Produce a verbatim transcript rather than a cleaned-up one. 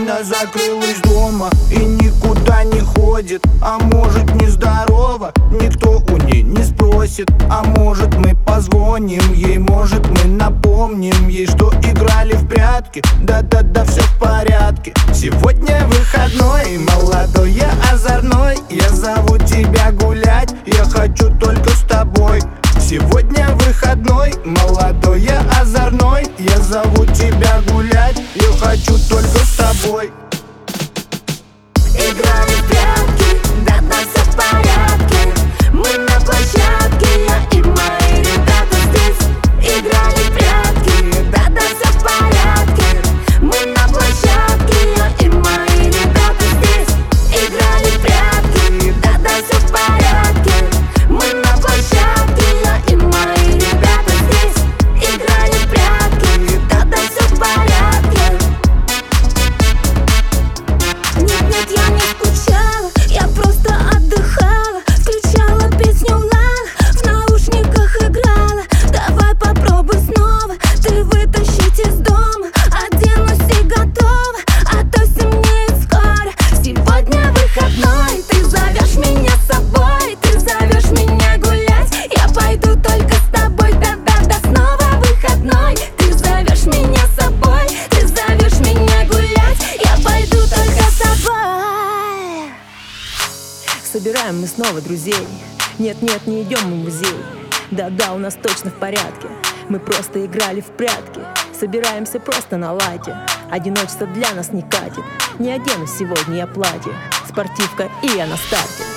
Она закрылась дома и никуда не ходит. А может, нездорова, никто у ней не спросит. А может, мы позвоним ей, может, мы напомним ей, что играли в прятки. Да-да-да, все в порядке. Сегодня выходной, молодой, я озорной. Я зову тебя гулять, я хочу только с тобой. Сегодня выходной, молодой, я озорной. Я зову тебя гулять, я хочу только с тобой. Играли в прятки, да-да, все в порядке. Мы на площадке, я и мои ребята здесь. Играли в прятки, да-да, все в порядке. Мы на площадке, я и мои ребята здесь. Играли в прятки, да-да, все в порядке. Мы на площадке, я и мои ребята здесь. Играли в прятки, да-да, все в порядке. Нет-нет, я не скучала, я просто отдыхала. Включала песню Лала, в наушниках играла. Давай попробуй снова, ты вытащить из дома. Оденусь и готова, а то стемнеет скоро. Сегодня выходной, ты зовешь меня с собой. Ты зовешь меня гулять, я пойду только с тобой. Да-да-да, снова выходной, ты зовешь меня с собой. Ты зовешь меня гулять, я пойду только с тобой. Собираем мы снова друзей. Нет-нет, не идем мы в музей. Да-да, у нас точно в порядке. Мы просто играли в прятки. Собираемся просто на лайте. Одиночество для нас не катит. Не одену сегодня я платье. Спортивка и я на старте.